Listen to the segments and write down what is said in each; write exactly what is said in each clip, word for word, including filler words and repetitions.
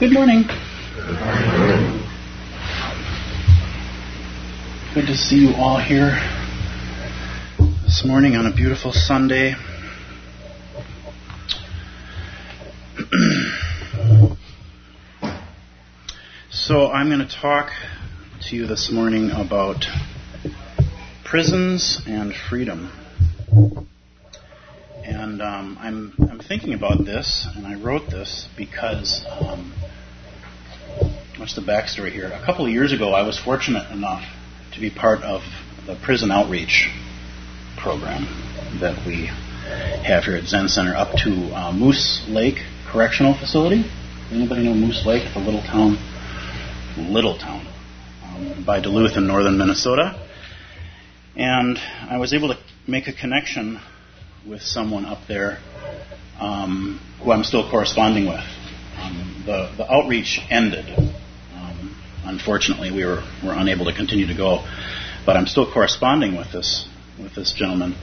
Good morning. Good to see you all here this morning on a beautiful Sunday. So I'm going to talk to you this morning about prisons and freedom. And um, I'm I'm thinking about this, and I wrote this because, um, what's the backstory here? A couple of years ago, I was fortunate enough to be part of the prison outreach program that we have here at Zen Center up to uh, Moose Lake Correctional Facility. Anybody know Moose Lake? It's a little town, little town um, by Duluth in northern Minnesota. And I was able to make a connection with someone up there um, who I'm still corresponding with. Um, the, the outreach ended. Um, unfortunately, we were, were unable to continue to go, but I'm still corresponding with this with this gentleman.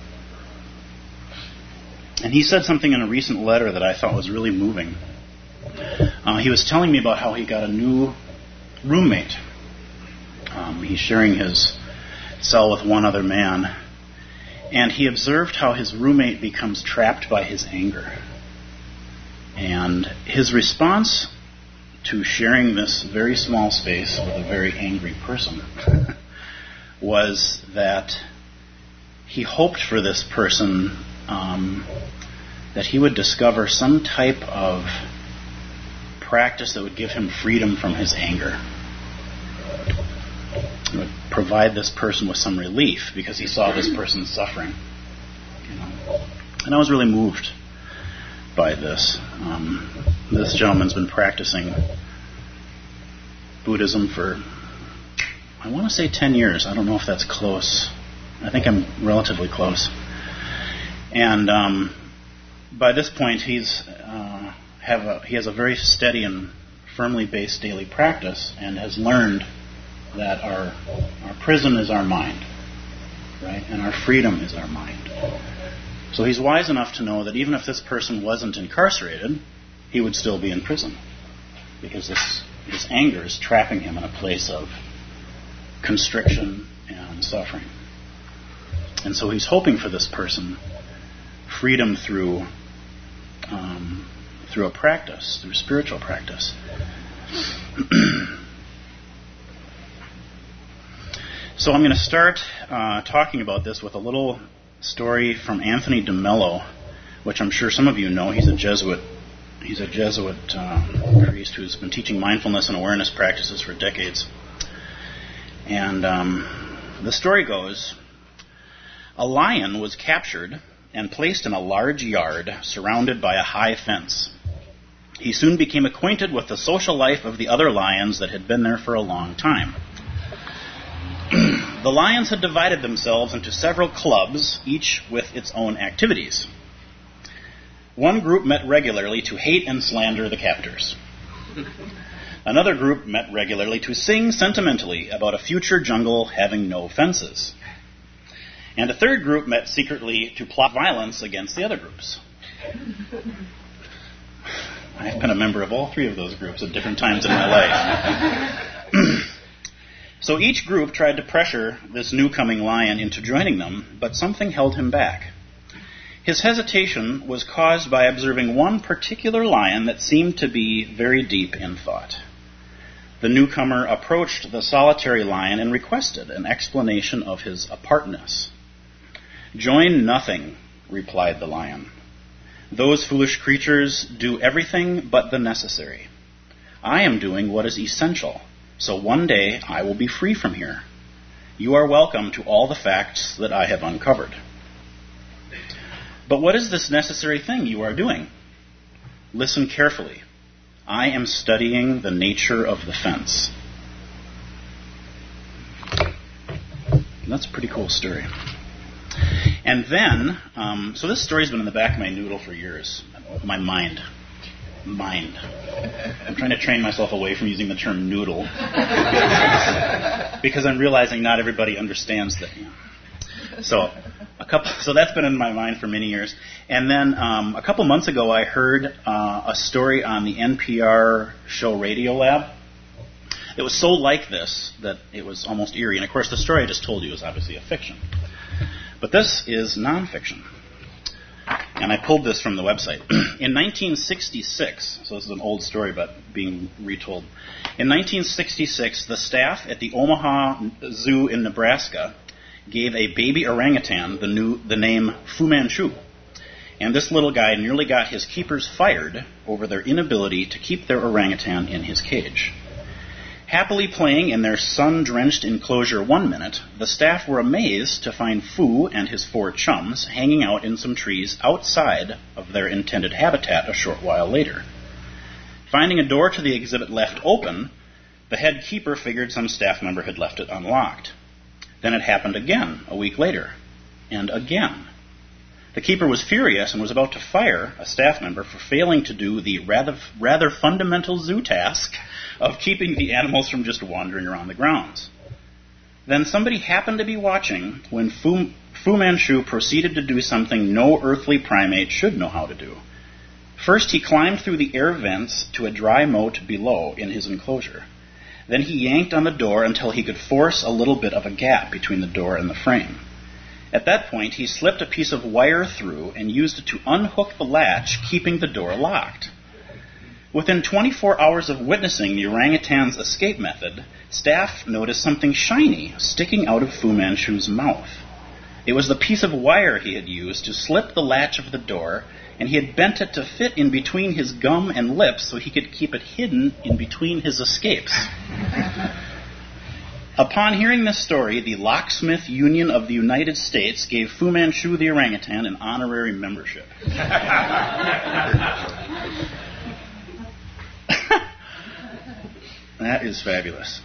And he said something in a recent letter that I thought was really moving. Uh, he was telling me about how he got a new roommate. Um, he's sharing his cell with one other man. And he observed how his roommate becomes trapped by his anger. And his response to sharing this very small space with a very angry person was that he hoped for this person um, that he would discover some type of practice that would give him freedom from his anger. It would provide this person with some relief because he saw this person suffering. You know. And I was really moved by this. Um, this gentleman's been practicing Buddhism for, I want to say ten years. I don't know if that's close. I think I'm relatively close. And um, by this point, he's uh, have a, he has a very steady and firmly based daily practice and has learned that our our prison is our mind, right? And our freedom is our mind. So he's wise enough to know that even if this person wasn't incarcerated, he would still be in prison. Because this, this anger is trapping him in a place of constriction and suffering. And so he's hoping for this person freedom through um, through a practice, through spiritual practice. So I'm going to start uh, talking about this with a little story from Anthony DeMello, which I'm sure some of you know. He's a Jesuit. He's a Jesuit uh, priest who's been teaching mindfulness and awareness practices for decades. And um, the story goes, a lion was captured and placed in a large yard surrounded by a high fence. He soon became acquainted with the social life of the other lions that had been there for a long time. The lions had divided themselves into several clubs, each with its own activities. One group met regularly to hate and slander the captors. Another group met regularly to sing sentimentally about a future jungle having no fences. And a third group met secretly to plot violence against the other groups. I've been a member of all three of those groups at different times in my life. So each group tried to pressure this new-coming lion into joining them, but something held him back. His hesitation was caused by observing one particular lion that seemed to be very deep in thought. The newcomer approached the solitary lion and requested an explanation of his apartness. "Join nothing," replied the lion. "Those foolish creatures do everything but the necessary. I am doing what is essential. So one day I will be free from here. You are welcome to all the facts that I have uncovered." "But what is this necessary thing you are doing?" "Listen carefully. I am studying the nature of the fence." And that's a pretty cool story. And then, um, so this story's been in the back of my noodle for years, my mind. Mind. I'm trying to train myself away from using the term noodle because I'm realizing not everybody understands that. You know. So a couple. So that's been in my mind for many years. And then um, a couple months ago, I heard uh, a story on the N P R show Radiolab. It was so like this that it was almost eerie. And of course, the story I just told you is obviously a fiction. But this is nonfiction. And I pulled this from the website. In nineteen sixty-six, so this is an old story but being retold. In nineteen sixty-six, the staff at the Omaha Zoo in Nebraska gave a baby orangutan the new the name Fu Manchu. And this little guy nearly got his keepers fired over their inability to keep their orangutan in his cage. Happily playing in their sun-drenched enclosure one minute, the staff were amazed to find Fu and his four chums hanging out in some trees outside of their intended habitat a short while later. Finding a door to the exhibit left open, the head keeper figured some staff member had left it unlocked. Then it happened again a week later, and again. The keeper was furious and was about to fire a staff member for failing to do the rather, rather fundamental zoo task of keeping the animals from just wandering around the grounds. Then somebody happened to be watching when Fu, Fu Manchu proceeded to do something no earthly primate should know how to do. First, he climbed through the air vents to a dry moat below in his enclosure. Then he yanked on the door until he could force a little bit of a gap between the door and the frame. At that point, he slipped a piece of wire through and used it to unhook the latch, keeping the door locked. Within twenty-four hours of witnessing the orangutan's escape method, staff noticed something shiny sticking out of Fu Manchu's mouth. It was the piece of wire he had used to slip the latch of the door, and he had bent it to fit in between his gum and lips so he could keep it hidden in between his escapes. Upon hearing this story, the Locksmith Union of the United States gave Fu Manchu the orangutan an honorary membership. That is fabulous.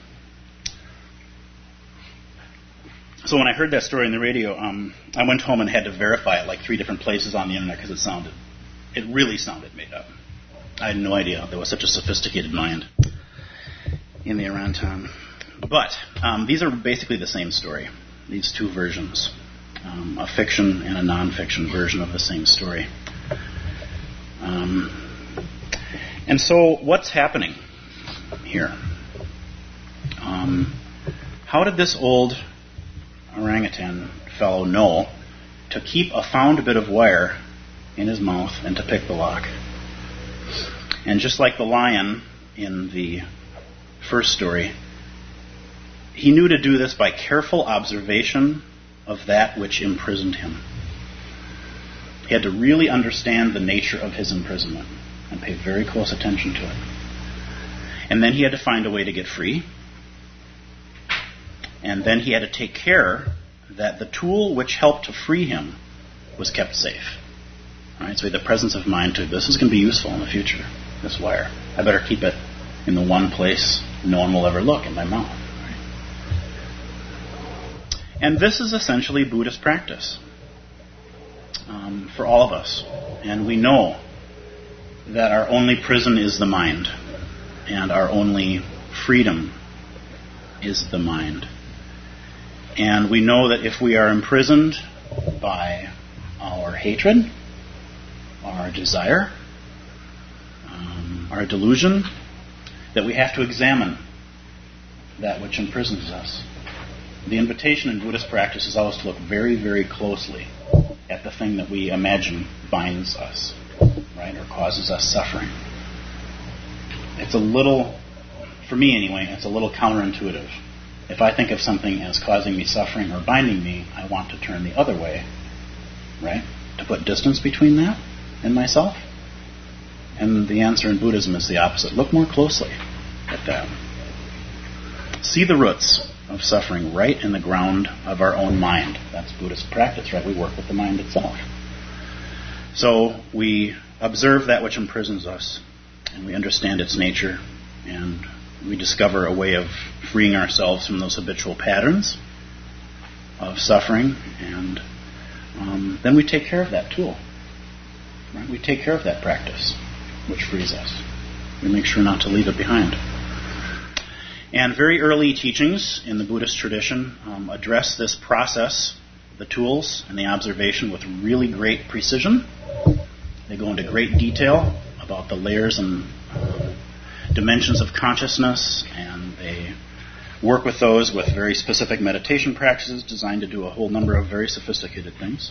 So when I heard that story on the radio, um, I went home and had to verify it like three different places on the internet because it sounded, it really sounded made up. I had no idea there was such a sophisticated mind in the orangutan. But um, these are basically the same story, these two versions, um, a fiction and a non-fiction version of the same story. Um, and so what's happening here? Um, how did this old orangutan fellow know to keep a found bit of wire in his mouth and to pick the lock? And just like the lion in the first story, he knew to do this by careful observation of that which imprisoned him. He had to really understand the nature of his imprisonment and pay very close attention to it. And then he had to find a way to get free. And then he had to take care that the tool which helped to free him was kept safe. All right, so he had the presence of mind to, this is going to be useful in the future, this wire. I better keep it in the one place no one will ever look, in my mouth. And this is essentially Buddhist practice um, for all of us. And we know that our only prison is the mind, and our only freedom is the mind. And we know that if we are imprisoned by our hatred, our desire, um, our delusion, that we have to examine that which imprisons us. The invitation in Buddhist practice is always to look very, very closely at the thing that we imagine binds us, right, or causes us suffering. It's a little, for me anyway, it's a little counterintuitive. If I think of something as causing me suffering or binding me, I want to turn the other way, right, to put distance between that and myself. And the answer in Buddhism is the opposite. Look more closely at that. See the roots of suffering right in the ground of our own mind. That's Buddhist practice, right? We work with the mind itself. So we observe that which imprisons us, and we understand its nature, and we discover a way of freeing ourselves from those habitual patterns of suffering, and um, then we take care of that tool. Right? We take care of that practice, which frees us. We make sure not to leave it behind. And very early teachings in the Buddhist tradition um, address this process the tools and the observation with really great precision. They go into great detail about the layers and uh, dimensions of consciousness, and they work with those with very specific meditation practices designed to do a whole number of very sophisticated things.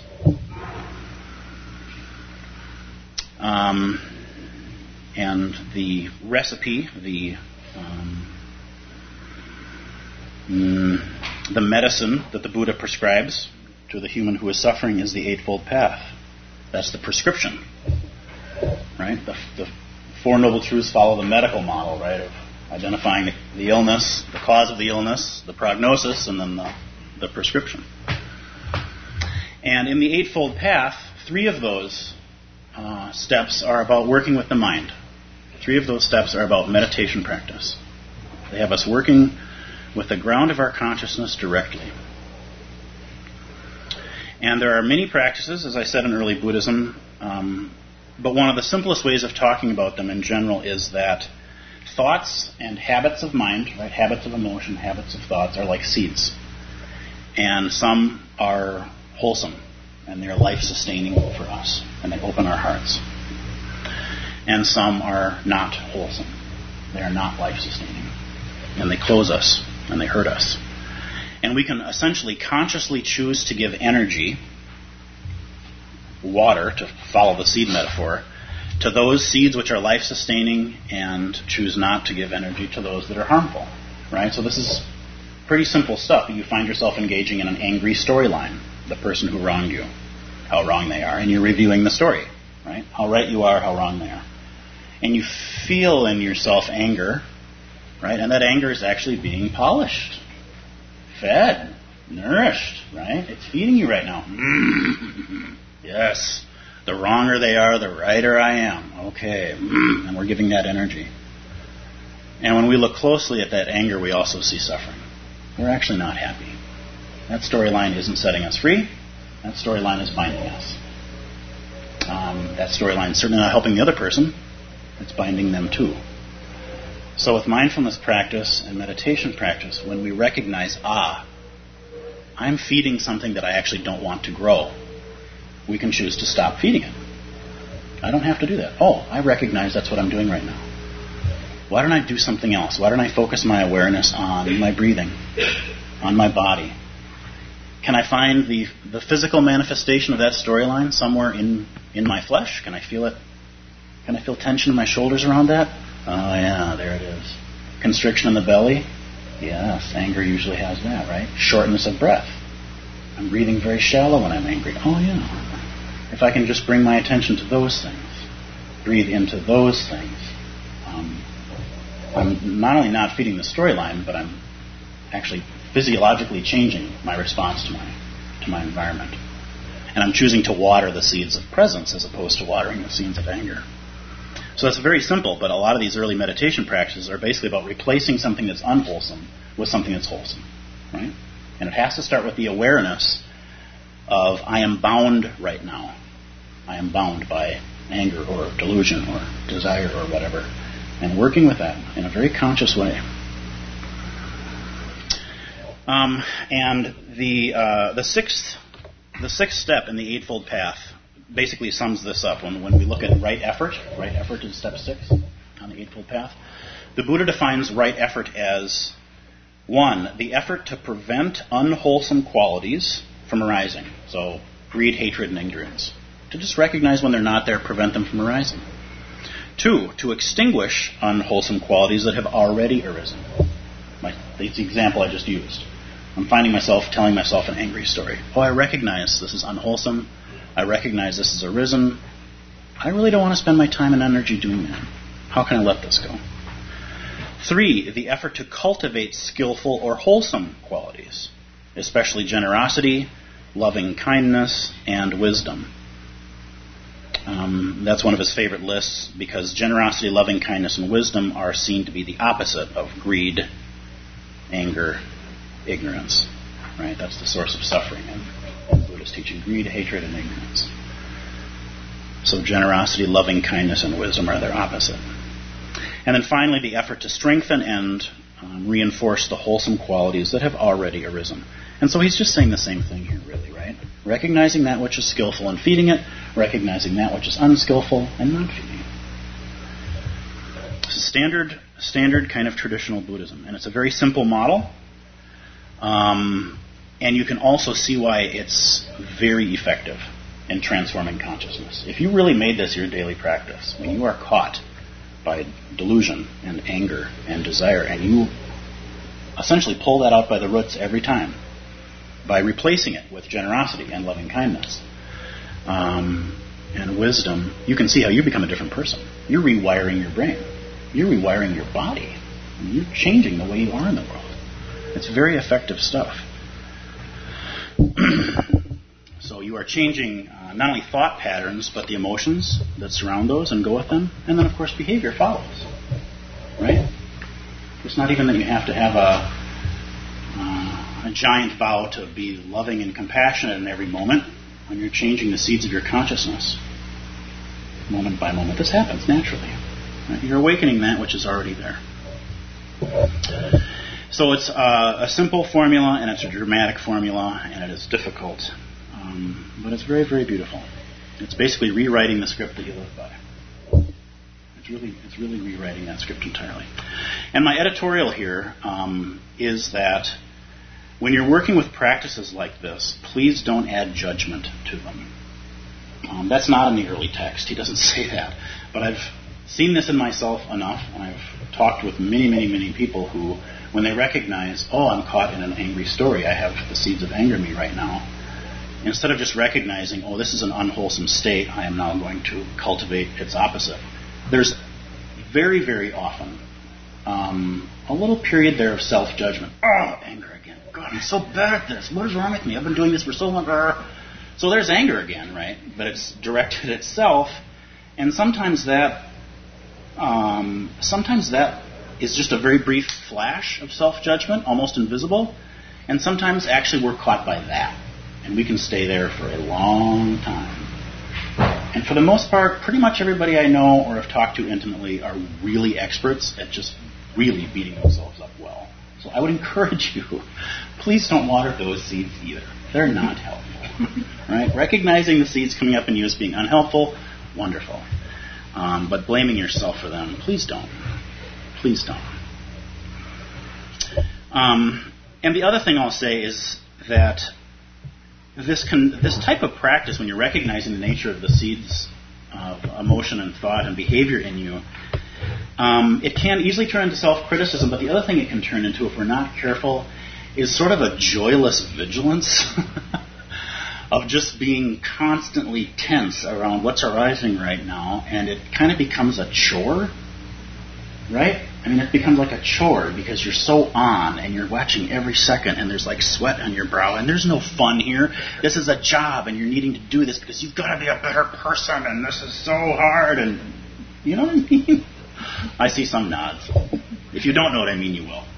Um, and the recipe, the um, mm, the medicine that the Buddha prescribes to the human who is suffering is the Eightfold Path. That's the prescription, right? The, the Four Noble Truths follow the medical model, right, of identifying the, the illness, the cause of the illness, the prognosis, and then the, the prescription. And in the Eightfold Path, three of those uh, steps are about working with the mind. Three of those steps are about meditation practice. They have us working with the ground of our consciousness directly. And there are many practices, as I said in early Buddhism, um, but one of the simplest ways of talking about them in general is that thoughts and habits of mind, right, habits of emotion, habits of thoughts, are like seeds. And some are wholesome, and they're life-sustaining for us, and they open our hearts. And some are not wholesome. They are not life-sustaining, and they close us, and they hurt us. And we can essentially consciously choose to give energy, water, to follow the seed metaphor, to those seeds which are life-sustaining, and choose not to give energy to those that are harmful. Right? So this is pretty simple stuff. You find yourself engaging in an angry storyline. The person who wronged you, how wrong they are, and you're reviewing the story. Right? How right you are, how wrong they are. And you feel in yourself anger, right? And that anger is actually being polished, fed, nourished, right? It's feeding you right now. Yes. The wronger they are, the righter I am. Okay. And we're giving that energy. And when we look closely at that anger, we also see suffering. We're actually not happy. That storyline isn't setting us free. That storyline is binding us. Um, that storyline is certainly not helping the other person. It's binding them too. So with mindfulness practice and meditation practice, when we recognize, ah, I'm feeding something that I actually don't want to grow, we can choose to stop feeding it. I don't have to do that. Oh, I recognize that's what I'm doing right now. Why don't I do something else? Why don't I focus my awareness on my breathing, on my body? Can I find the, the physical manifestation of that storyline somewhere in, in my flesh? Can I feel it? Can I feel tension in my shoulders around that? Oh, yeah, there it is. Constriction in the belly? Yes, anger usually has that, right? Shortness of breath. I'm breathing very shallow when I'm angry. Oh, yeah. If I can just bring my attention to those things, breathe into those things, um, I'm not only not feeding the storyline, but I'm actually physiologically changing my response to my to my environment. And I'm choosing to water the seeds of presence as opposed to watering the seeds of anger. So it's very simple, but a lot of these early meditation practices are basically about replacing something that's unwholesome with something that's wholesome, right? And it has to start with the awareness of I am bound right now. I am bound by anger or delusion or desire or whatever. And working with that in a very conscious way. Um, and the uh, the sixth the sixth step in the Eightfold Path basically sums this up. When, when we look at right effort, right effort is step six on the Eightfold Path. The Buddha defines right effort as, one, the effort to prevent unwholesome qualities from arising. So greed, hatred, and ignorance. To just recognize when they're not there, prevent them from arising. Two, to extinguish unwholesome qualities that have already arisen. Like the example I just used. I'm finding myself telling myself an angry story. Oh, I recognize this is unwholesome. I recognize this has arisen. I really don't want to spend my time and energy doing that. How can I let this go? Three, the effort to cultivate skillful or wholesome qualities, especially generosity, loving kindness, and wisdom. Um, that's one of his favorite lists because generosity, loving kindness, and wisdom are seen to be the opposite of greed, anger, ignorance. Right? That's the source of suffering in, in Buddhist teaching: greed, hatred, and ignorance. So generosity, loving kindness, and wisdom are their opposite. And then finally, the effort to strengthen and um, reinforce the wholesome qualities that have already arisen. And so he's just saying the same thing here, really, right? Recognizing that which is skillful and feeding it, recognizing that which is unskillful and not feeding it. It's a standard, standard kind of traditional Buddhism, and it's a very simple model. Um, and you can also see why it's very effective in transforming consciousness. If you really made this your daily practice, when you are caught by delusion and anger and desire, and you essentially pull that out by the roots every time by replacing it with generosity and loving kindness um, and wisdom, you can see how you become a different person. You're rewiring your brain. You're rewiring your body. You're changing the way you are in the world. It's very effective stuff. So you are changing uh, not only thought patterns, but the emotions that surround those and go with them. And then, of course, behavior follows. Right? It's not even that you have to have a, uh, a giant vow to be loving and compassionate in every moment. When you're changing the seeds of your consciousness, moment by moment, this happens naturally. Right? You're awakening that which is already there. So it's uh, a simple formula, and it's a dramatic formula, and it is difficult. Um, but it's very, very beautiful. It's basically rewriting the script that you live by. It's really, it's really rewriting that script entirely. And my editorial here um, is that when you're working with practices like this, please don't add judgment to them. Um, that's not in the early text. He doesn't say that. But I've seen this in myself enough, and I've talked with many, many, many people who, when they recognize, oh, I'm caught in an angry story, I have the seeds of anger in me right now, instead of just recognizing, oh, this is an unwholesome state, I am now going to cultivate its opposite. There's very, very often um, a little period there of self-judgment. Oh, anger again. God, I'm so bad at this. What is wrong with me? I've been doing this for so long. So there's anger again, right? But it's directed at itself. And sometimes that, um, sometimes that is just a very brief flash of self-judgment, almost invisible. And sometimes actually we're caught by that. And we can stay there for a long time. And for the most part, pretty much everybody I know or have talked to intimately are really experts at just really beating themselves up well. So I would encourage you, please don't water those seeds either. They're not helpful. Right? Recognizing the seeds coming up in you as being unhelpful, wonderful. Um, but blaming yourself for them, please don't. Please don't. Um, and the other thing I'll say is that This can, this type of practice, when you're recognizing the nature of the seeds of emotion and thought and behavior in you, um, it can easily turn into self-criticism, but the other thing it can turn into, if we're not careful, is sort of a joyless vigilance of just being constantly tense around what's arising right now, and it kind of becomes a chore, right? I mean, it becomes like a chore because you're so on and you're watching every second and there's like sweat on your brow and there's no fun here. This is a job and you're needing to do this because you've got to be a better person and this is so hard and you know what I mean? I see some nods. If you don't know what I mean, you will.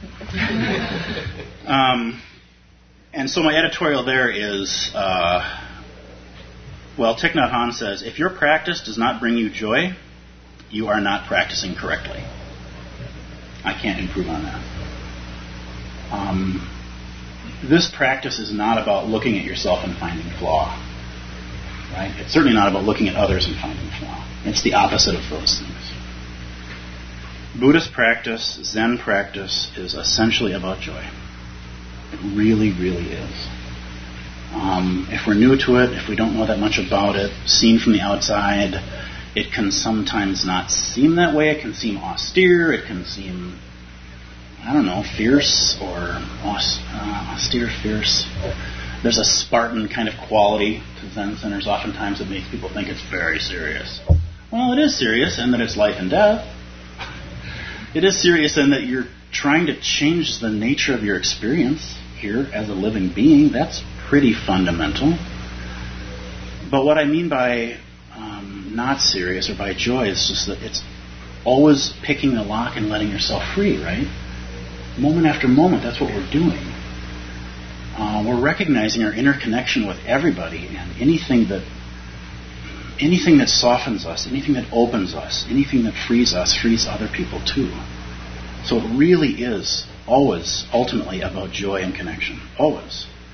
um, and so my editorial there is, uh, well, Thich Nhat Hanh says, if your practice does not bring you joy, you are not practicing correctly. I can't improve on that. Um, this practice is not about looking at yourself and finding flaw. Right? It's certainly not about looking at others and finding flaw. It's the opposite of those things. Buddhist practice, Zen practice, is essentially about joy. It really, really is. Um, if we're new to it, if we don't know that much about it, seen from the outside, it can sometimes not seem that way. It can seem austere. It can seem, I don't know, fierce or aus- uh, austere, fierce. There's a Spartan kind of quality to Zen centers oftentimes that makes people think it's very serious. Well, it is serious in that it's life and death. It is serious in that you're trying to change the nature of your experience here as a living being. That's pretty fundamental. But what I mean by Um, not serious or by joy, it's just that it's always picking the lock and letting yourself free, right? Moment after moment, that's what we're doing. Uh, we're recognizing our interconnection with everybody, and anything that anything that softens us, anything that opens us, anything that frees us, frees other people too. So it really is always ultimately about joy and connection. Always.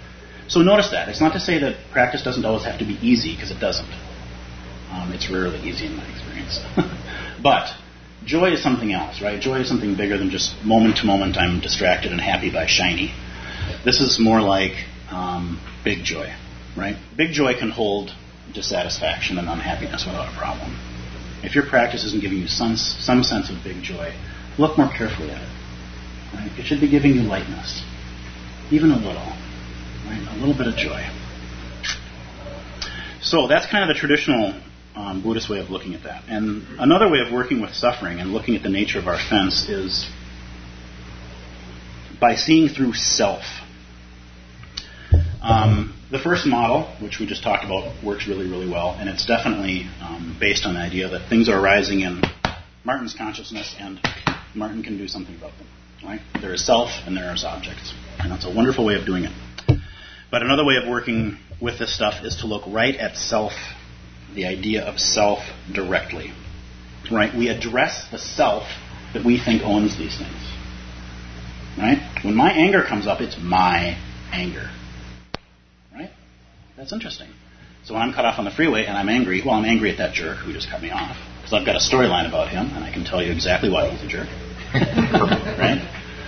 So notice that. It's not to say that practice doesn't always have to be easy, because it doesn't. Um, it's rarely easy in my experience. But joy is something else, right? Joy is something bigger than just moment to moment I'm distracted and happy by shiny. This is more like um, big joy, right? Big joy can hold dissatisfaction and unhappiness without a problem. If your practice isn't giving you some, some sense of big joy, look more carefully at it. Right? It should be giving you lightness, even a little, right? A little bit of joy. So that's kind of the traditional um, Buddhist way of looking at that. And another way of working with suffering and looking at the nature of our offense is by seeing through self. Um, the first model, which we just talked about, works really, really well, and it's definitely um, based on the idea that things are arising in Martin's consciousness, and Martin can do something about them. Right? There is self, and there is objects, and that's a wonderful way of doing it. But another way of working with this stuff is to look right at self, the idea of self directly. Right? We address the self that we think owns these things. Right? When my anger comes up, it's my anger. Right? That's interesting. So when I'm cut off on the freeway and I'm angry, well, I'm angry at that jerk who just cut me off, because I've got a storyline about him, and I can tell you exactly why he's a jerk. Right?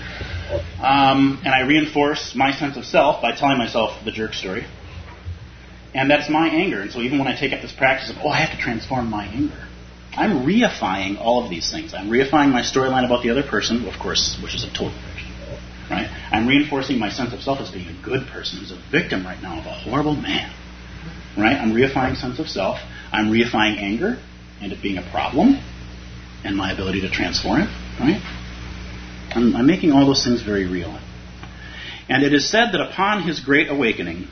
Um, and I reinforce my sense of self by telling myself the jerk story. And that's my anger. And so even when I take up this practice of, oh, I have to transform my anger, I'm reifying all of these things. I'm reifying my storyline about the other person, of course, which is a total fiction. Right? I'm reinforcing my sense of self as being a good person who's a victim right now of a horrible man. Right? I'm reifying sense of self. I'm reifying anger and it being a problem and my ability to transform it. Right? I'm, I'm making all those things very real. And it is said that upon his great awakening,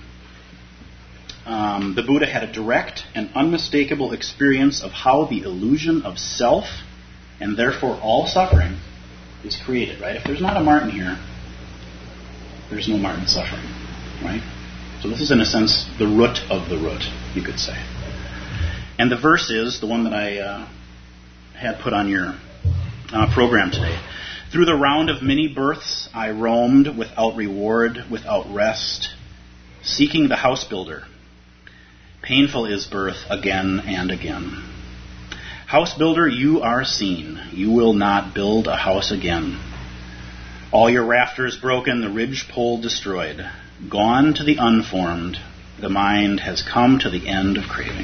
um, the Buddha had a direct and unmistakable experience of how the illusion of self, and therefore all suffering, is created. Right? If there's not a Martin here, there's no Martin suffering. Right? So this is, in a sense, the root of the root, you could say. And the verse is the one that I uh, had put on your uh, program today. Through the round of many births I roamed without reward, without rest, seeking the house builder. Painful is birth again and again. House builder, you are seen. You will not build a house again. All your rafters broken, the ridge pole destroyed. Gone to the unformed, the mind has come to the end of craving.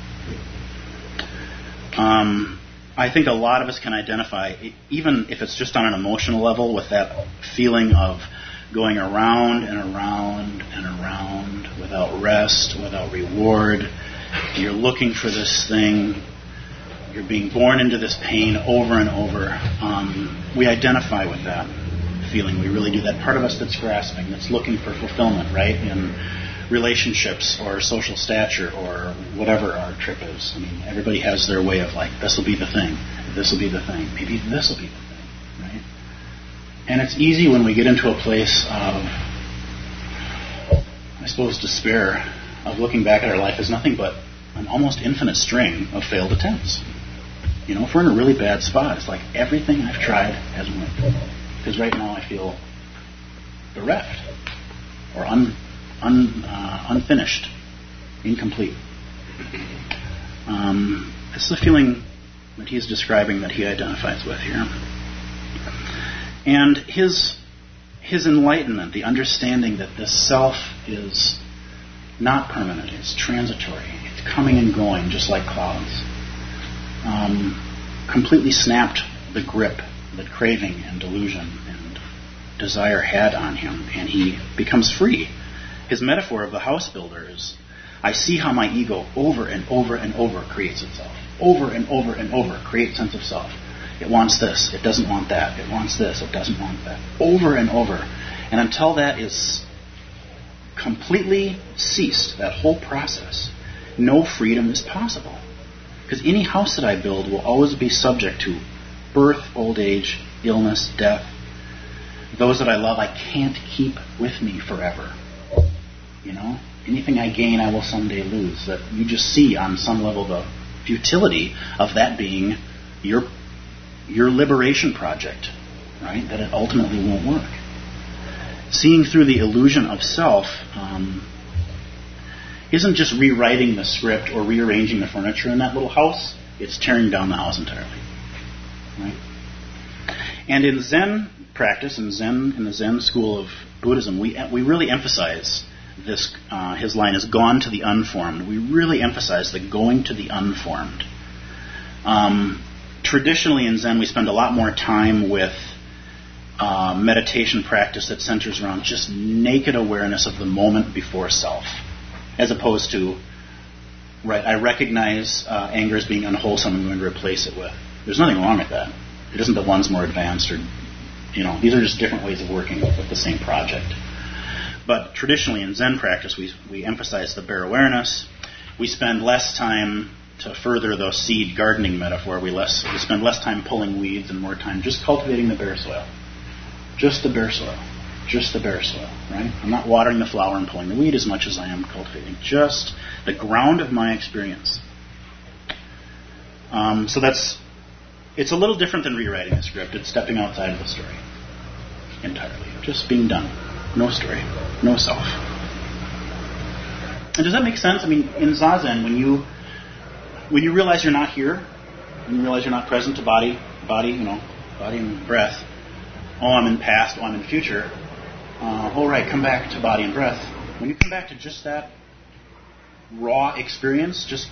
Um, I think a lot of us can identify, even if it's just on an emotional level, with that feeling of going around and around and around without rest, without reward. You're looking for this thing. You're being born into this pain over and over. Um, we identify with that feeling. We really do. That part of us that's grasping, that's looking for fulfillment, right, in relationships or social stature or whatever our trip is. I mean, everybody has their way of like, this will be the thing, this will be the thing, maybe this will be the thing, right? And it's easy when we get into a place of, I suppose, despair, of looking back at our life as nothing but an almost infinite string of failed attempts. You know, if we're in a really bad spot, it's like everything I've tried hasn't worked. Because right now I feel bereft or un, un, uh, unfinished, incomplete. Um, this is the feeling that he's describing that he identifies with here. And his his enlightenment, the understanding that this self is not permanent, it's transitory, it's coming and going just like clouds, um, completely snapped the grip that craving and delusion and desire had on him, and he becomes free. His metaphor of the house builder is, I see how my ego over and over and over creates itself. Over and over and over creates sense of self. It wants this, it doesn't want that. It wants this, it doesn't want that. Over and over. And until that is completely ceased, that whole process, no freedom is possible. Because any house that I build will always be subject to birth, old age, illness, death. Those that I love I can't keep with me forever. You know? Anything I gain I will someday lose. That you just see on some level the futility of that being your your liberation project, right? That it ultimately won't work. seeing through the illusion of self um, isn't just rewriting the script or rearranging the furniture in that little house. It's tearing down the house entirely. Right? And in Zen practice, in Zen, in the Zen school of Buddhism, we we really emphasize this. Uh, his line is "gone to the unformed." We really emphasize the going to the unformed. Um, traditionally in Zen, we spend a lot more time with uh, meditation practice that centers around just naked awareness of the moment before self, as opposed to, right, I recognize uh, anger as being unwholesome, I'm going to replace it with. There's nothing wrong with that. It isn't that one's more advanced or, you know, these are just different ways of working with the same project. But traditionally in Zen practice, we we emphasize the bare awareness. We spend less time, to further the seed gardening metaphor, we less we spend less time pulling weeds and more time just cultivating the bare soil. Just the bare soil. Just the bare soil, right? I'm not watering the flower and pulling the weed as much as I am cultivating. Just the ground of my experience. Um, so that's, it's a little different than rewriting the script. It's stepping outside of the story entirely. Just being done. No story. No self. And does that make sense? I mean, in Zazen, when you when you realize you're not here, when you realize you're not present to body, body, you know, body and breath, oh, I'm in past, oh, I'm in future, uh, oh, right, come back to body and breath. When you come back to just that raw experience, just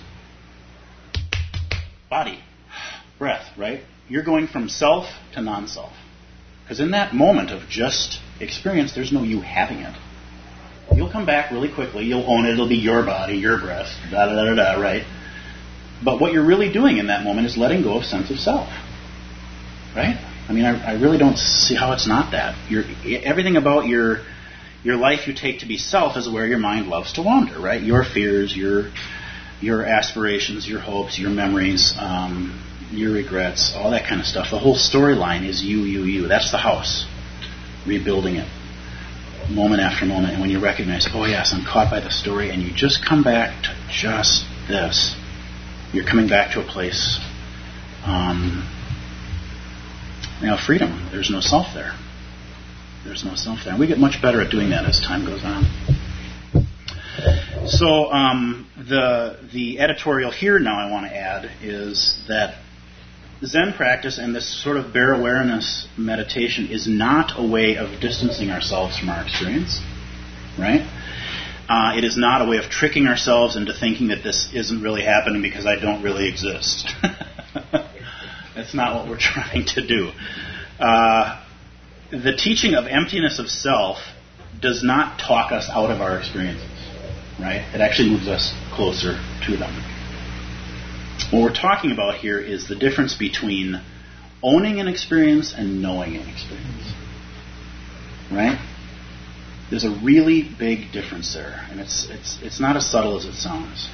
body, breath, right? You're going from self to non-self. Because in that moment of just experience, there's no you having it. You'll come back really quickly. You'll own it. It'll be your body, your breath, da da da da, right? But what you're really doing in that moment is letting go of sense of self, right? I mean, I, I really don't see how it's not that. You're, everything about your your life you take to be self is where your mind loves to wander, right? Your fears, your your aspirations, your hopes, your memories, um, your regrets, all that kind of stuff. The whole storyline is you, you, you. That's the house. Rebuilding it moment after moment. And when you recognize, oh yes, I'm caught by the story, and you just come back to just this, you're coming back to a place, um, you know, freedom. There's no self there. There's no self there. And we get much better at doing that as time goes on. So um, the the editorial here now I want to add is that Zen practice and this sort of bare awareness meditation is not a way of distancing ourselves from our experience, right? Uh, it is not a way of tricking ourselves into thinking that this isn't really happening because I don't really exist. That's not what we're trying to do. Uh, the teaching of emptiness of self does not talk us out of our experiences, right? It actually moves us closer to them. What we're talking about here is the difference between owning an experience and knowing an experience, right? There's a really big difference there, and it's it's it's not as subtle as it sounds.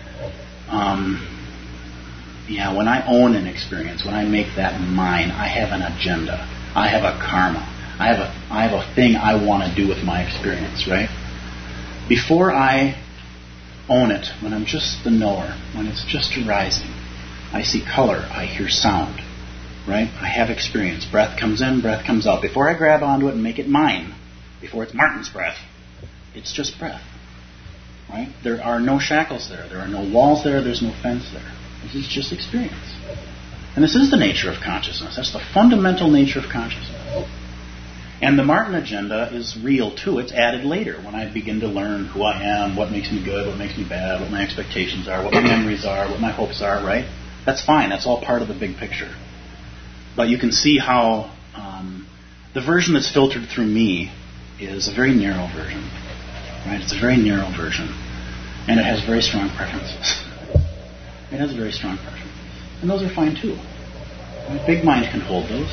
Um, yeah, when I own an experience, when I make that mine, I have an agenda. I have a karma. I have a I have a thing I want to do with my experience, right? Before I own it, when I'm just the knower, when it's just arising, I see color, I hear sound, right? I have experience. Breath comes in, breath comes out. Before I grab onto it and make it mine, before it's Martin's breath, it's just breath, right? There are no shackles there. There are no walls there. There's no fence there. This is just experience. And this is the nature of consciousness. That's the fundamental nature of consciousness. And the Martin agenda is real too. It's added later when I begin to learn who I am, what makes me good, what makes me bad, what my expectations are, what my memories are, what my hopes are, right? That's fine. That's all part of the big picture. But you can see how um, the version that's filtered through me is a very narrow version, right? It's a very narrow version. And it has very strong preferences. It has very strong preferences. And those are fine too. My big mind can hold those.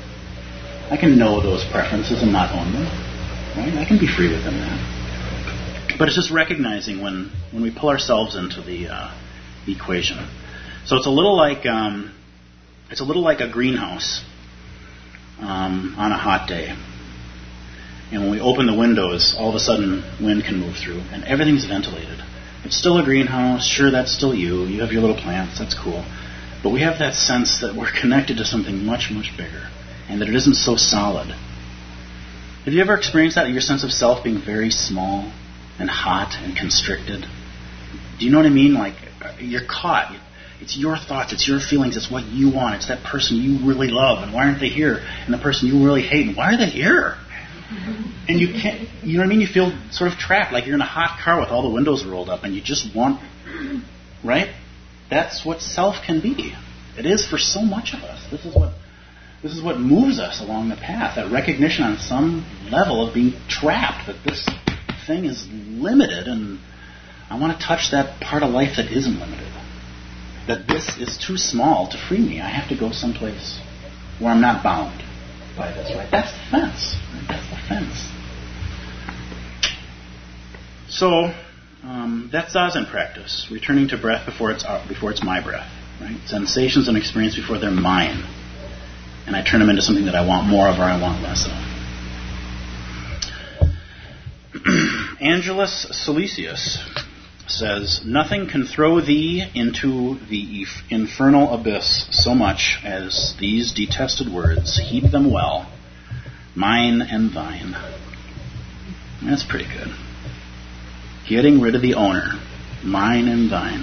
I can know those preferences and not own them. Right? I can be free within that. But it's just recognizing when, when we pull ourselves into the uh, equation. So it's a little like um, it's a little like a greenhouse um, on a hot day. And when we open the windows, all of a sudden wind can move through, and everything's ventilated. It's still a greenhouse. Sure, that's still you. You have your little plants. That's cool. But we have that sense that we're connected to something much, much bigger, and that it isn't so solid. It Have you ever experienced that, your sense of self being very small and hot and constricted? Do you know what I mean? Like, you're caught. It's your thoughts, it's your feelings, it's what you want, it's that person you really love, and why aren't they here? And the person you really hate, and why are they here? And you can't, you know what I mean? You feel sort of trapped, like you're in a hot car with all the windows rolled up, and you just want, right? That's what self can be. It is for so much of us. This is what this is what moves us along the path, that recognition on some level of being trapped, that this thing is limited, and I want to touch that part of life that isn't limited. That this is too small to free me. I have to go someplace where I'm not bound by this, right? That's the fence. Right? That's the fence. So, um, that's Zazen practice. Returning to breath before it's uh, before it's my breath, right? Sensations and experience before they're mine. And I turn them into something that I want more of or I want less of. Angelus Silesius says, nothing can throw thee into the infernal abyss so much as these detested words. Heed them well. Mine and thine. That's pretty good. Getting rid of the owner. Mine and thine.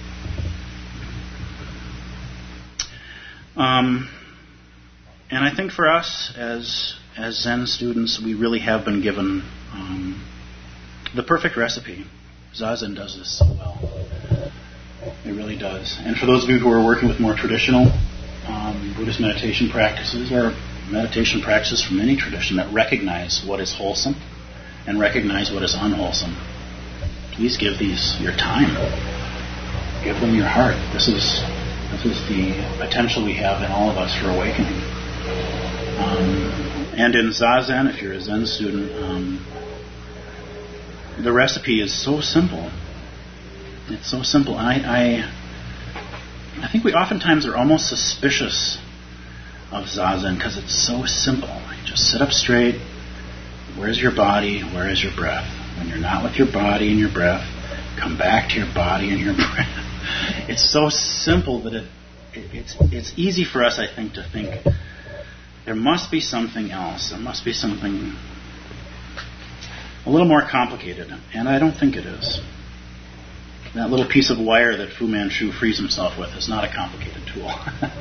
Um, and I think for us as as Zen students, we really have been given um, the perfect recipe. Zazen does this so well. It really does. And for those of you who are working with more traditional um, Buddhist meditation practices, or meditation practices from any tradition that recognize what is wholesome and recognize what is unwholesome, please give these your time. Give them your heart. This is this is the potential we have in all of us for awakening. Um, and in Zazen, if you're a Zen student, um, the recipe is so simple. It's so simple. I, I, I think we oftentimes are almost suspicious of Zazen because it's so simple. You just sit up straight. Where's your body? Where is your breath? When you're not with your body and your breath, come back to your body and your breath. It's so simple that it, it it's it's easy for us, I think, to think there must be something else. There must be something a little more complicated, and I don't think it is. That little piece of wire that Fu Manchu frees himself with is not a complicated tool.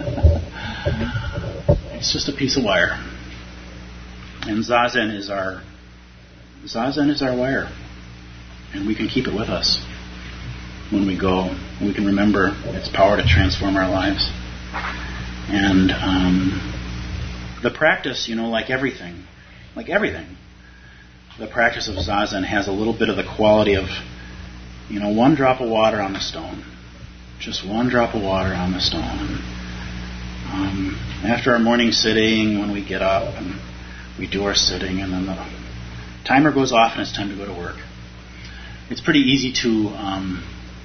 It's just a piece of wire. And Zazen is our Zazen is our wire, and we can keep it with us when we go. We can remember its power to transform our lives. And um, the practice, you know, like everything, like everything. The practice of Zazen has a little bit of the quality of, you know, one drop of water on the stone. Just one drop of water on the stone. Um, after our morning sitting, when we get up and we do our sitting, and then the timer goes off and it's time to go to work. It's pretty easy to, um,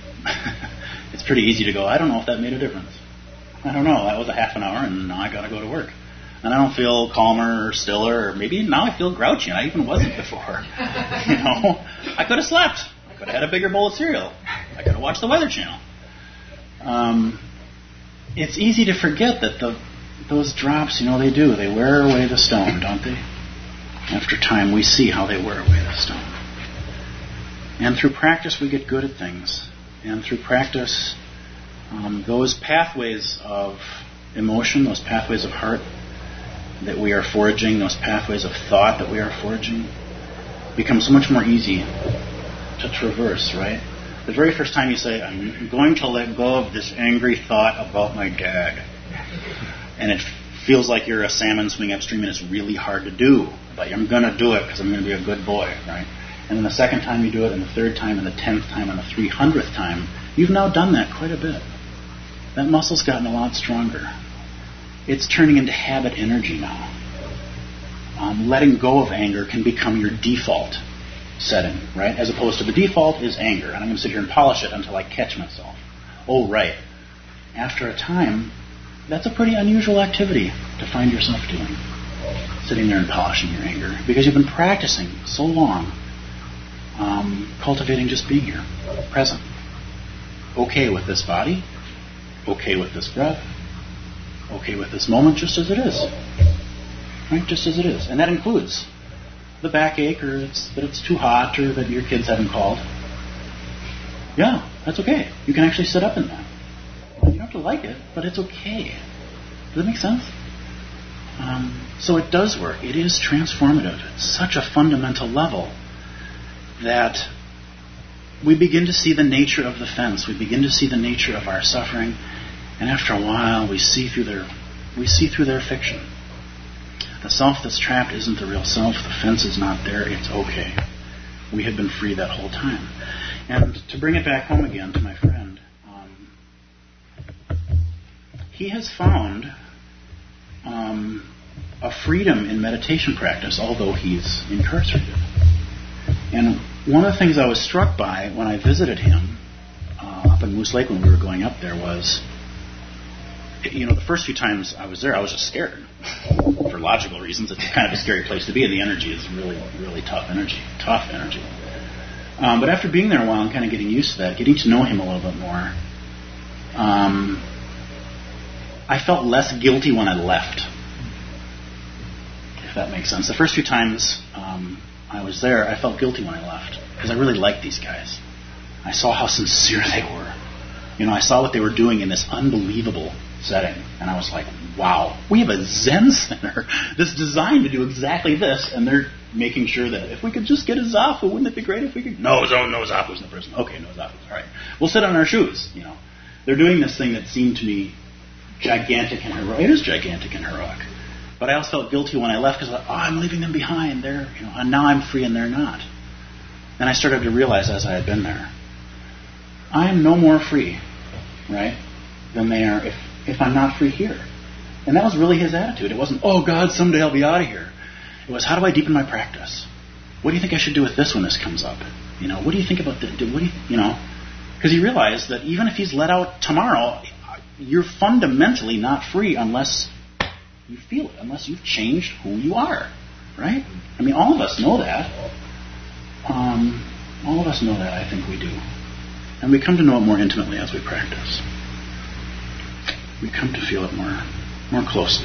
it's pretty easy to go, I don't know if that made a difference. I don't know, that was a half an hour and now I got to go to work. And I don't feel calmer or stiller, or maybe now I feel grouchy, and I even wasn't before. You know, I could have slept. I could have had a bigger bowl of cereal. I could have watched the Weather Channel. Um, it's easy to forget that the those drops, you know, they do. They wear away the stone, don't they? After time, we see how they wear away the stone. And through practice, we get good at things. And through practice, um, those pathways of emotion, those pathways of heart that we are forging, those pathways of thought that we are forging, become so much more easy to traverse, right? The very first time you say, I'm going to let go of this angry thought about my dad, and it feels like you're a salmon swimming upstream and it's really hard to do, but I'm going to do it because I'm going to be a good boy, right? And then the second time you do it, and the third time, and the tenth time, and the three hundredth time, you've now done that quite a bit. That muscle's gotten a lot stronger. It's turning into habit energy now. Um, letting go of anger can become your default setting, right? As opposed to the default is anger, and I'm going to sit here and polish it until I catch myself. Oh, right. After a time, that's a pretty unusual activity to find yourself doing. Sitting there and polishing your anger. Because you've been practicing so long, um, cultivating just being here, present. Okay with this body, okay with this breath, okay with this moment just as it is. Right? Just as it is. And that includes the backache, or it's, that it's too hot, or that your kids haven't called. Yeah, that's okay. You can actually sit up in that. You don't have to like it, but it's okay. Does that make sense? Um, so it does work. It is transformative. It's such a fundamental level that we begin to see the nature of the fence. We begin to see the nature of our suffering, and after a while, we see through their we see through their fiction. The self that's trapped isn't the real self. The fence is not there. It's okay. We have been free that whole time. And to bring it back home again to my friend, um, he has found um, a freedom in meditation practice, although he's incarcerated. And one of the things I was struck by when I visited him uh, up in Moose Lake when we were going up there was, you know, the first few times I was there, I was just scared. For logical reasons, it's kind of a scary place to be, and the energy is really, really tough energy. Tough energy. Um, but after being there a while and kind of getting used to that, getting to know him a little bit more, um, I felt less guilty when I left. If that makes sense. The first few times um, I was there, I felt guilty when I left because I really liked these guys. I saw how sincere they were. You know, I saw what they were doing in this unbelievable setting, and I was like, wow, we have a Zen center that's designed to do exactly this, and they're making sure that if we could just get a Zafu, wouldn't it be great if we could? No, no, no Zafu's in the prison. Okay, no Zafu's. All right. We'll sit on our shoes, you know. They're doing this thing that seemed to me gigantic and heroic. It is gigantic and heroic. But I also felt guilty when I left because I thought, oh, I'm leaving them behind. They're, you know, and now I'm free and they're not. And I started to realize as I had been there, I am no more free, right, than they are if, if I'm not free here. And that was really his attitude. It wasn't, oh, God, someday I'll be out of here. It was, how do I deepen my practice? What do you think I should do with this when this comes up? You know, what do you think about this? What do you, you know? Because he realized that even if he's let out tomorrow, you're fundamentally not free unless you feel it, unless you've changed who you are, right? I mean, all of us know that. Um, all of us know that, I think we do. And we come to know it more intimately as we practice. We come to feel it more more closely.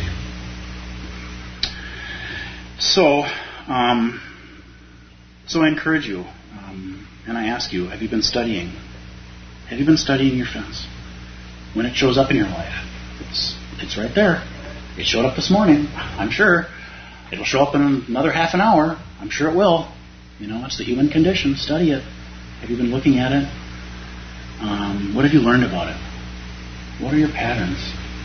So, um, so I encourage you, um, and I ask you, have you been studying? Have you been studying your fence? When it shows up in your life, it's it's right there. It showed up this morning, I'm sure. It'll show up in another half an hour. I'm sure it will. You know, it's the human condition. Study it. Have you been looking at it? Um, what have you learned about it? What are your patterns?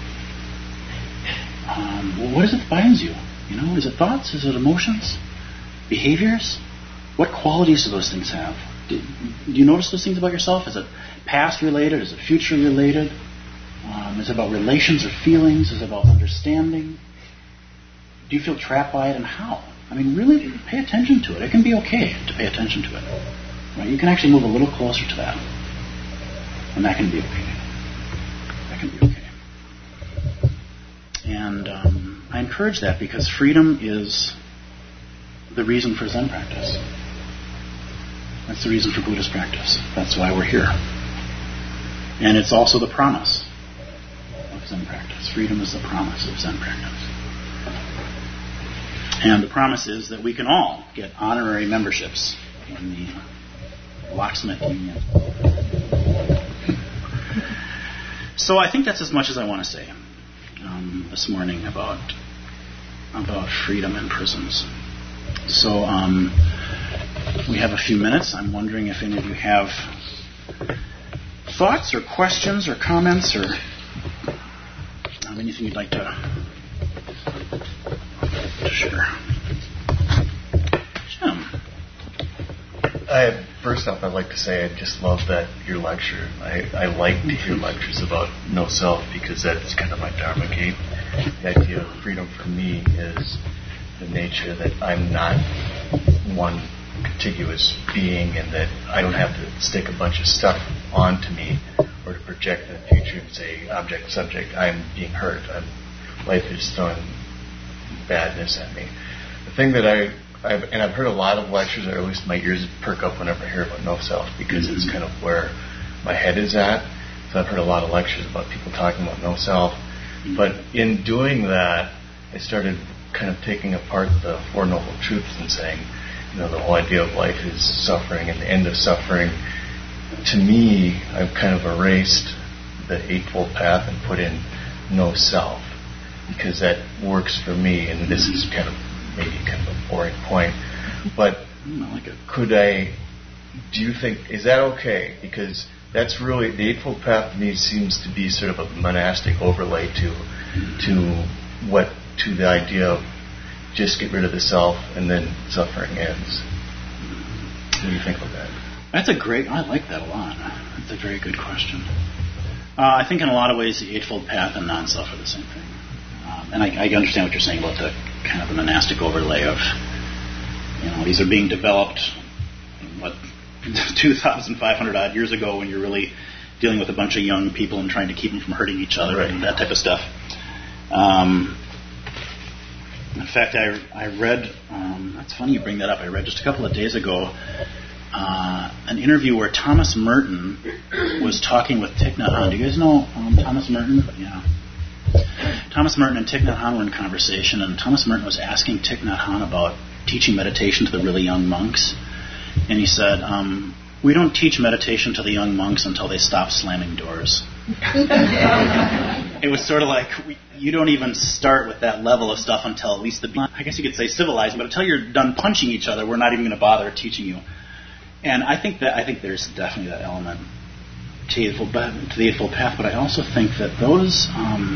Um, well, what is it that binds you? You know, is it thoughts? Is it emotions? Behaviors? What qualities do those things have? Do, do you notice those things about yourself? Is it past related? Is it future related? Um, is it about relations or feelings? Is it about understanding? Do you feel trapped by it, and how? I mean, really pay attention to it. It can be okay to pay attention to it. Right? You can actually move a little closer to that. And that can be okay. That can be okay. And um, I encourage that because freedom is the reason for Zen practice. That's the reason for Buddhist practice. That's why we're here. And it's also the promise of Zen practice. Freedom is the promise of Zen practice. And the promise is that we can all get honorary memberships in the Locksmith Union. So I think that's as much as I want to say um, this morning about about freedom in prisons. So um, we have a few minutes. I'm wondering if any of you have thoughts or questions or comments or um, anything you'd like to, to share. Jim. I, first off, I'd like to say I just love that your lecture. I, I like to hear lectures about no self because that's kind of my dharma gate. The idea of freedom for me is the nature that I'm not one contiguous being and that I don't have to stick a bunch of stuff onto me or to project in the future and say, object, subject, I'm being hurt. I'm, life is throwing badness at me. The thing that I I've, and I've heard a lot of lectures, or at least my ears perk up whenever I hear about no self, because mm-hmm. it's kind of where my head is at. So I've heard a lot of lectures about people talking about no self. Mm-hmm. But in doing that, I started kind of taking apart the Four Noble Truths and saying, you know, the whole idea of life is suffering and the end of suffering. To me, I've kind of erased the Eightfold Path and put in no self, because that works for me. And this is kind of maybe kind of a boring point, but mm, I like it. Could I? Do you think is that okay? Because that's really the Eightfold Path to me seems to be sort of a monastic overlay to to what to the idea of just get rid of the self and then suffering ends. What do you think of that? That's a great. I like that a lot. That's a very good question. Uh, I think in a lot of ways the Eightfold Path and non-self are the same thing. Um, and I, I understand what you're saying about the kind of the monastic overlay of, you know, these are being developed, what, two thousand five hundred odd years ago when you're really dealing with a bunch of young people and trying to keep them from hurting each other right. and that type of stuff. Um, in fact, I, I read, um, that's funny you bring that up, I read just a couple of days ago Uh, an interview where Thomas Merton was talking with Thich Nhat Hanh. Do you guys know um, Thomas Merton? Yeah. Thomas Merton and Thich Nhat Hanh were in conversation, and Thomas Merton was asking Thich Nhat Hanh about teaching meditation to the really young monks. And he said, um, we don't teach meditation to the young monks until they stop slamming doors. It was sort of like, we, you don't even start with that level of stuff until at least the, I guess you could say civilizing, but until you're done punching each other, we're not even going to bother teaching you. And I think that I think there's definitely that element to the Eightfold, to the Eightfold Path, but I also think that those um,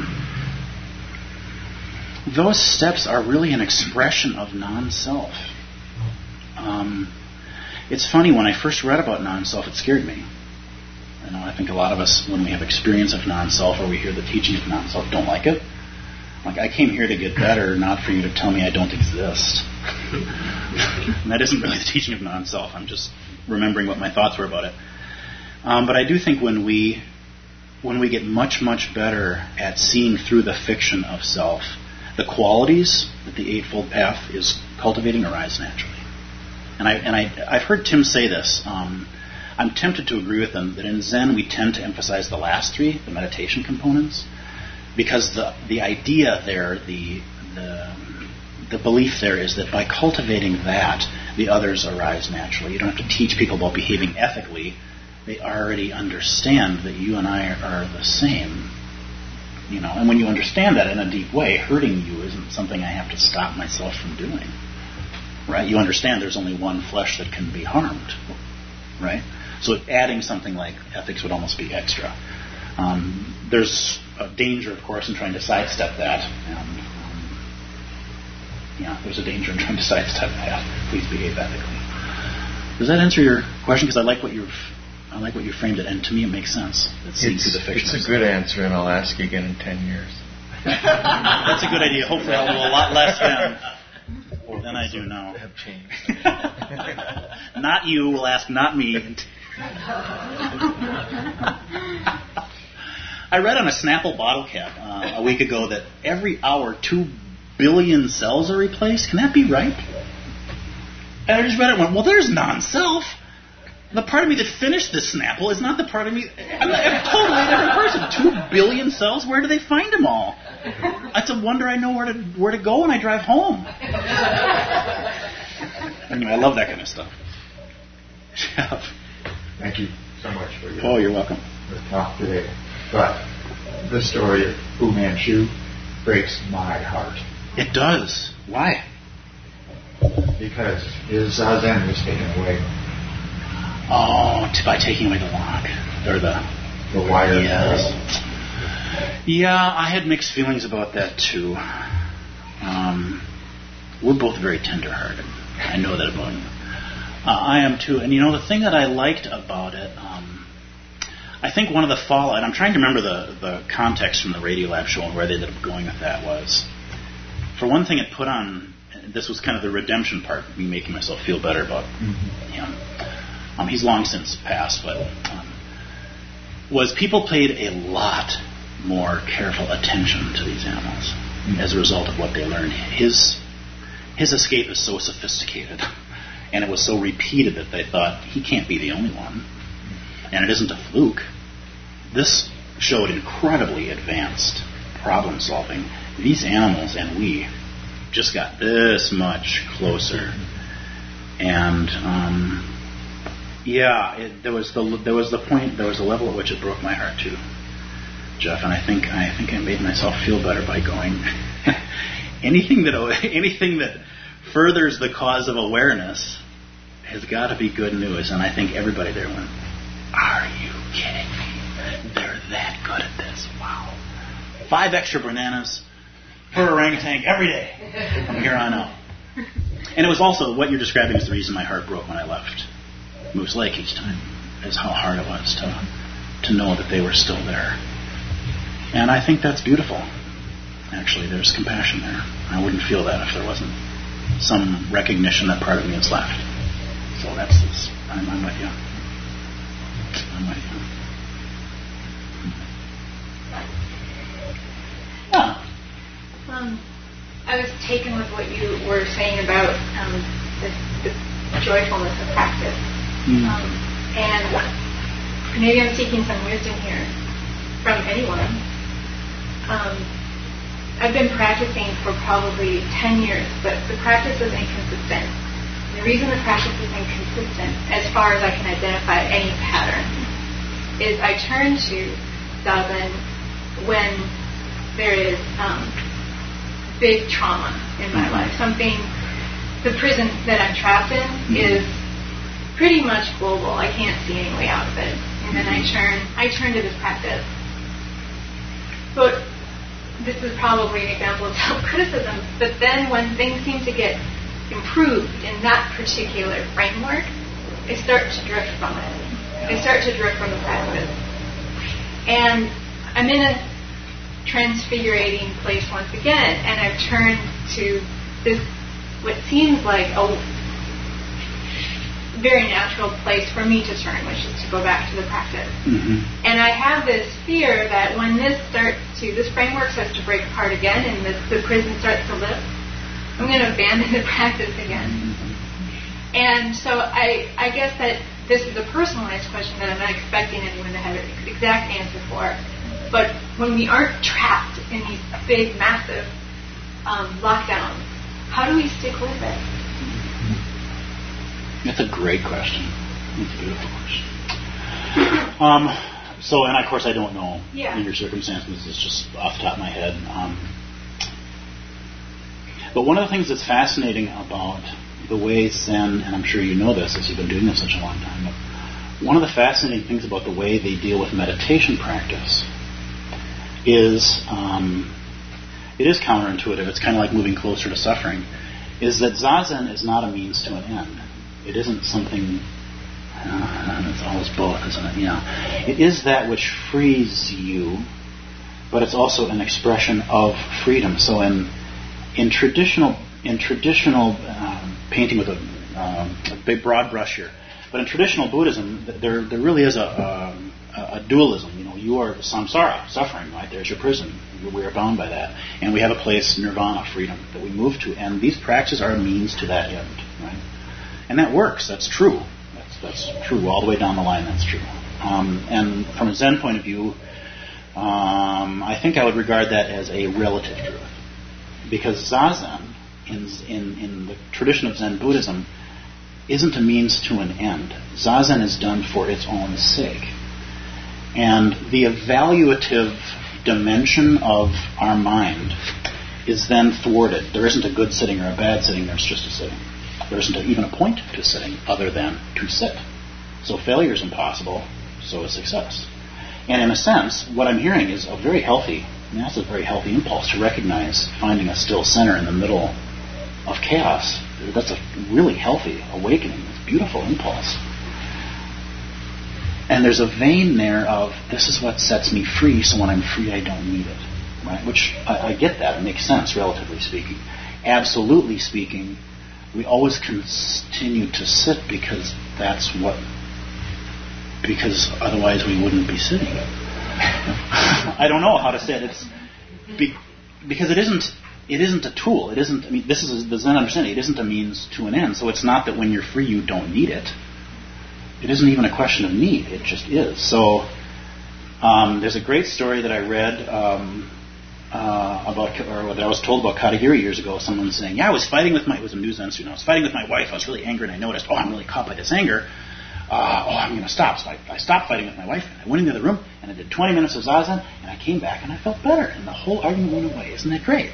those steps are really an expression of non-self. Um, it's funny, when I first read about non-self, it scared me. You know, I think a lot of us, when we have experience of non-self or we hear the teaching of non-self, don't like it. Like, I came here to get better, not for you to tell me I don't exist. And that isn't really the teaching of non-self. I'm just remembering what my thoughts were about it. Um, but I do think when we when we get much, much better at seeing through the fiction of self, the qualities that the Eightfold Path is cultivating arise naturally. And I and I I've heard Tim say this. Um, I'm tempted to agree with him that in Zen we tend to emphasize the last three, the meditation components, because the the idea there, the the the belief there is that by cultivating that, the others arise naturally. You don't have to teach people about behaving ethically. They already understand that you and I are the same. You know, and when you understand that in a deep way, hurting you isn't something I have to stop myself from doing. Right? You understand there's only one flesh that can be harmed. Right? So adding something like ethics would almost be extra. Um, there's a danger, of course, in trying to sidestep that. And, Yeah, there's a danger in trying to sidestep that. Please behave ethically. Does that answer your question? Because I like what you've, I like what you framed it, and to me it makes sense. It's, it's, the fiction it's a good answer, and I'll ask you again in ten years. That's a good idea. Hopefully I'll know a lot less then than I do now. Have changed. Not you will ask, not me. I read on a Snapple bottle cap uh, a week ago that every hour two billion cells are replaced. Can that be right? And I just read it and went, well, there's non-self. The part of me that finished this Snapple is not the part of me... I'm, a, I'm a totally different person. Two billion cells? Where do they find them all? It's a wonder I know where to where to go when I drive home. Anyway, I love that kind of stuff. Jeff. Thank you so much for your, oh, you're welcome. your talk today. But the story of Fu Manchu breaks my heart. It does. Why? Because his Zazen was taken away. Oh, t- by taking away the lock. Or the... The wire. Yes. Yeah, I had mixed feelings about that, too. Um, we're both very tender-hearted. I know that about you. Uh, I am, too. And, you know, the thing that I liked about it... Um, I think one of the fallout... I'm trying to remember the, the context from the Radiolab show and where they ended up going with that was... For one thing, it put on... This was kind of the redemption part, me making myself feel better about mm-hmm. him. Um, he's long since passed, but... Um, was people paid a lot more careful attention to these animals mm-hmm. as a result of what they learned. His his escape is so sophisticated, and it was so repeated that they thought, he can't be the only one. And it isn't a fluke. This showed incredibly advanced problem solving. These animals and we just got this much closer. And um, yeah, it, there was the there was the point, there was a level at which it broke my heart too, Jeff. And I think I think I made myself feel better by going. anything that anything that furthers the cause of awareness has got to be good news. And I think everybody there went, "Are you kidding me? They're that good at this! Wow! Five extra bananas per orangutan every day from here on out." And it was also, what you're describing is the reason my heart broke when I left Moose Lake each time, is how hard it was to to know that they were still there. And I think that's beautiful. Actually, there's compassion there. I wouldn't feel that if there wasn't some recognition that part of me is left. So that's, that's I'm, I'm with you. I'm with you. Yeah. Um, I was taken with what you were saying about um, the, the joyfulness of practice. Mm. Um, and maybe I'm seeking some wisdom here from anyone. Um, I've been practicing for probably ten years, but the practice is inconsistent. The reason the practice is inconsistent, as far as I can identify any pattern, is I turn to Zazen when there is um, big trauma in my life. Something, the prison that I'm trapped in mm-hmm. is pretty much global. I can't see any way out of it. And then I turn, I turn to this practice. But this is probably an example of self-criticism. But then when things seem to get improved in that particular framework, I start to drift from it. I start to drift from the practice. And I'm in a transfigurating place once again, and I've turned to this, what seems like a very natural place for me to turn, which is to go back to the practice. Mm-hmm. And I have this fear that when this starts to, this framework starts to break apart again, and this, the prison starts to lift, I'm going to abandon the practice again. Mm-hmm. And so I, I guess that this is a personalized question that I'm not expecting anyone to have an exact answer for. But when we aren't trapped in these big, massive um, lockdowns, how do we stick with it? That's a great question. That's a beautiful question. Um, so, and of course I don't know yeah. in your circumstances. It's just off the top of my head. Um, but one of the things that's fascinating about the way Zen, and I'm sure you know this as you've been doing this such a long time, but one of the fascinating things about the way they deal with meditation practice is, um, it is counterintuitive, it's kind of like moving closer to suffering, is that Zazen is not a means to an end. It isn't something, uh, it's always both, isn't it? Yeah. It is that which frees you, but it's also an expression of freedom. So in in traditional in traditional um, painting with a, um, a big broad brush here, but in traditional Buddhism, there there really is a, a a dualism. You know, you are samsara, suffering, right? There's your prison. We are bound by that. And we have a place, nirvana, freedom, that we move to. And these practices are a means to that end, right? And that works. That's true. That's that's true. All the way down the line, that's true. Um, and from a Zen point of view, um, I think I would regard that as a relative truth. Because Zazen, in, in, in the tradition of Zen Buddhism, isn't a means to an end. Zazen is done for its own sake. And the evaluative dimension of our mind is then thwarted. There isn't a good sitting or a bad sitting, there's just a sitting. There isn't even a point to sitting other than to sit. So failure is impossible, so is success. And in a sense, what I'm hearing is a very healthy, I mean, that's a very healthy impulse to recognize finding a still center in the middle of chaos. That's a really healthy awakening. It's a beautiful impulse. And there's a vein there of, this is what sets me free, so when I'm free, I don't need it. Right? Which, I, I get that. It makes sense, relatively speaking. Absolutely speaking, we always continue to sit because that's what, because otherwise we wouldn't be sitting. I don't know how to say it. It's be, because it isn't, it isn't a tool. It isn't, I mean, this is the Zen understanding. It isn't a means to an end. So it's not that when you're free, you don't need it. It isn't even a question of need. It just is. So um, there's a great story that I read um, uh, uh, about, or that I was told about Katagiri years ago. Someone saying, "Yeah, I was fighting with my," it was a news Zen student. I was fighting with my wife. I was really angry, and I noticed, oh, I'm really caught by this anger. Uh, oh, I'm going to stop. So I, I stopped fighting with my wife, and I went into the room, and I did twenty minutes of Zazen, and I came back, and I felt better, and the whole argument went away. Isn't that great?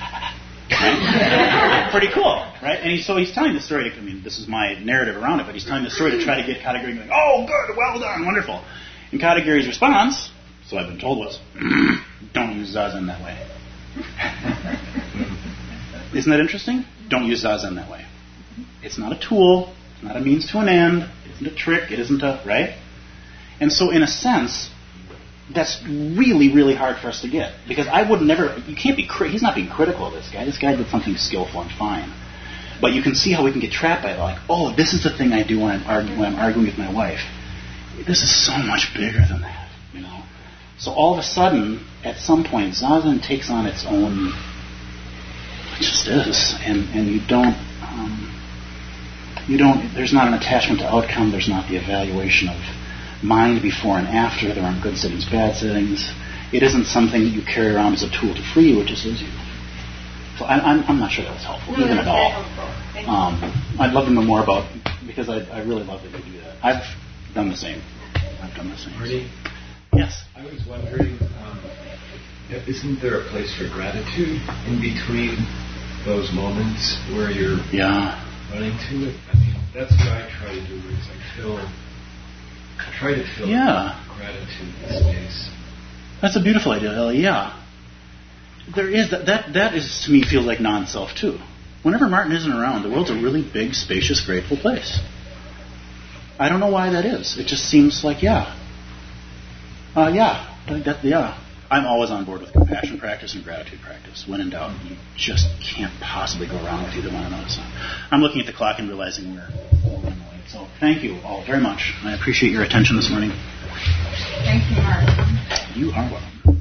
Right? Pretty cool, right? And he, so he's telling the story. I mean, this is my narrative around it, but he's telling the story to try to get Katagiri going, oh, good, well done, wonderful. And Katagiri's response, so I've been told, was, don't use Zazen that way. Isn't that interesting? Don't use Zazen that way. It's not a tool. It's not a means to an end. It isn't a trick. It isn't a, right? And so in a sense, that's really, really hard for us to get. Because I would never, you can't be, he's not being critical of this guy. This guy did something skillful and fine. But you can see how we can get trapped by it. Like, oh, this is the thing I do when I'm arguing, when I'm arguing with my wife. This is so much bigger than that, you know. So all of a sudden, at some point, Zazen takes on its own, it just is. And, and you don't, um, you don't, there's not an attachment to outcome. There's not the evaluation of mind before and after. There aren't good settings, bad settings. It isn't something that you carry around as a tool to free you. It just is you. So I, I'm, I'm not sure that was helpful, no, even at all. Um, I'd love to know more about, because I, I really love that you do that. I've done the same. I've done the same. Marty? Yes? I was wondering, um, isn't there a place for gratitude in between those moments where you're yeah. running to it? I mean, that's what I try to do, is I fill, I try to fill yeah. gratitude in space. That's a beautiful idea, Ellie. Yeah. There is, that, that, that is, to me, feels like non-self, too. Whenever Martin isn't around, the world's a really big, spacious, grateful place. I don't know why that is. It just seems like, yeah. Uh, yeah. That, yeah. I'm always on board with compassion practice and gratitude practice. When in doubt, you just can't possibly go wrong with either one of those. So I'm looking at the clock and realizing we're running late. So thank you all very much. I appreciate your attention this morning. Thank you, Mark. You are welcome.